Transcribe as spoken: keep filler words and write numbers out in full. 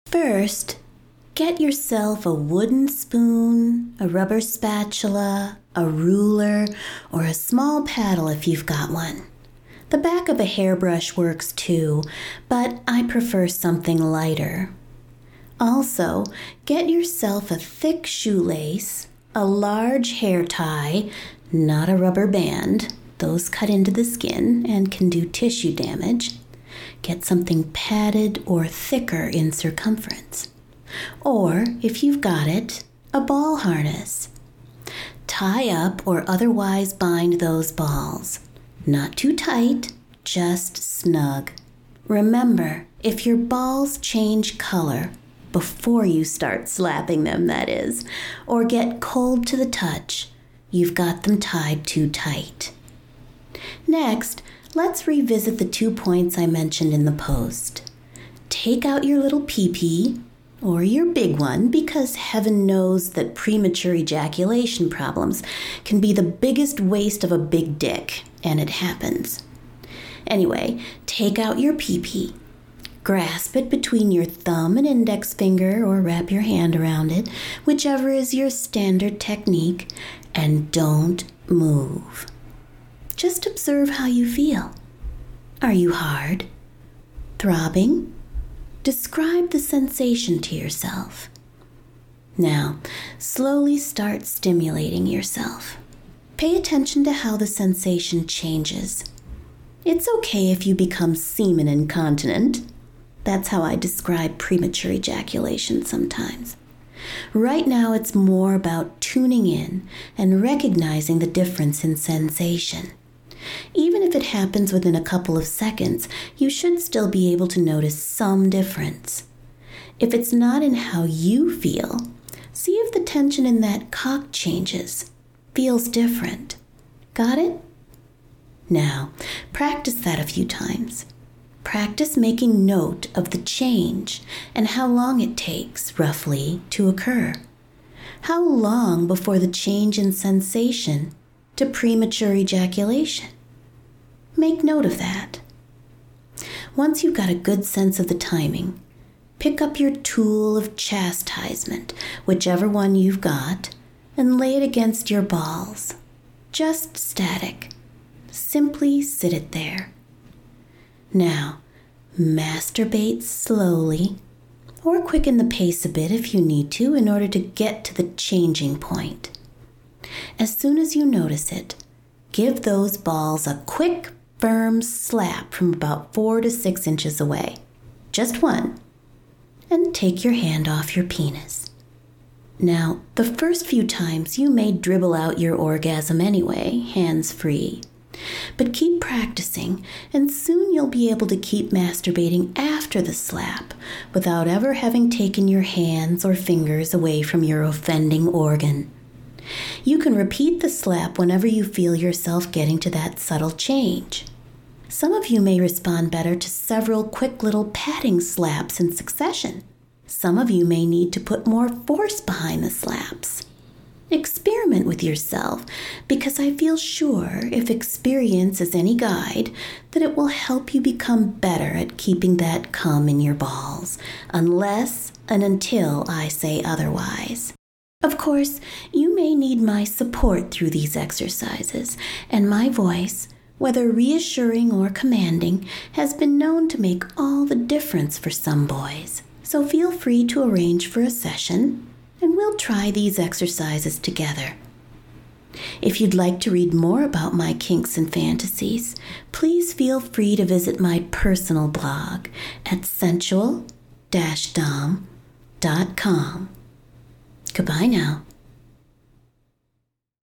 First, get yourself a wooden spoon, a rubber spatula, a ruler, or a small paddle if you've got one. The back of a hairbrush works too, but I prefer something lighter. Also, get yourself a thick shoelace, a large hair tie, not a rubber band. Those cut into the skin and can do tissue damage. Get something padded or thicker in circumference. Or, if you've got it, a ball harness. Tie up or otherwise bind those balls. Not too tight, just snug. Remember, if your balls change color, before you start slapping them, that is, or get cold to the touch, you've got them tied too tight. Next, let's revisit the two points I mentioned in the post. Take out your little pee-pee, or your big one, because heaven knows that premature ejaculation problems can be the biggest waste of a big dick, and it happens. Anyway, take out your pee-pee. Grasp it between your thumb and index finger, or wrap your hand around it, whichever is your standard technique, and don't move. Just observe how you feel. Are you hard? Throbbing? Describe the sensation to yourself. Now, slowly start stimulating yourself. Pay attention to how the sensation changes. It's okay if you become semen incontinent. That's how I describe premature ejaculation sometimes. Right now, it's more about tuning in and recognizing the difference in sensation. Even if it happens within a couple of seconds, you should still be able to notice some difference. If it's not in how you feel, see if the tension in that cock changes, feels different. Got it? Now, practice that a few times. Practice making note of the change and how long it takes, roughly, to occur. How long before the change in sensation to premature ejaculation? Make note of that. Once you've got a good sense of the timing, pick up your tool of chastisement, whichever one you've got, and lay it against your balls. Just static. Simply sit it there. Now, masturbate slowly, or quicken the pace a bit if you need to in order to get to the changing point. As soon as you notice it, give those balls a quick, firm slap from about four to six inches away. Just one. And take your hand off your penis. Now, the first few times you may dribble out your orgasm anyway, hands free. But keep practicing, and soon you'll be able to keep masturbating after the slap without ever having taken your hands or fingers away from your offending organ. You can repeat the slap whenever you feel yourself getting to that subtle change. Some of you may respond better to several quick little patting slaps in succession. Some of you may need to put more force behind the slaps. Experiment with yourself, because I feel sure, if experience is any guide, that it will help you become better at keeping that cum in your balls, unless and until I say otherwise. Of course, you may need my support through these exercises, and my voice, whether reassuring or commanding, has been known to make all the difference for some boys. So feel free to arrange for a session, and we'll try these exercises together. If you'd like to read more about my kinks and fantasies, please feel free to visit my personal blog at sensual dash dom dot com. Goodbye now.